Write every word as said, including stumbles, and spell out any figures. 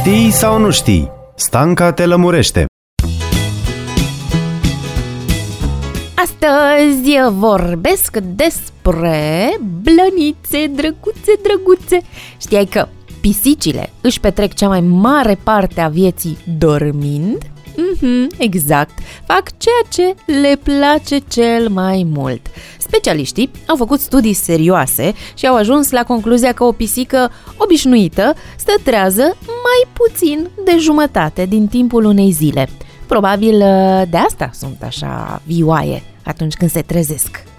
Știi sau nu știi? Stanca te lămurește. Astăzi vorbesc despre blănițe, drăguțe, drăguțe. Știai că pisicile își petrec cea mai mare parte a vieții dormind? Mm-hmm, exact, fac ceea ce le place cel mai mult. Specialiștii au făcut studii serioase și au ajuns la concluzia că o pisică obișnuită stă trează mai puțin de jumătate din timpul unei zile. Probabil de asta sunt așa vioaie atunci când se trezesc.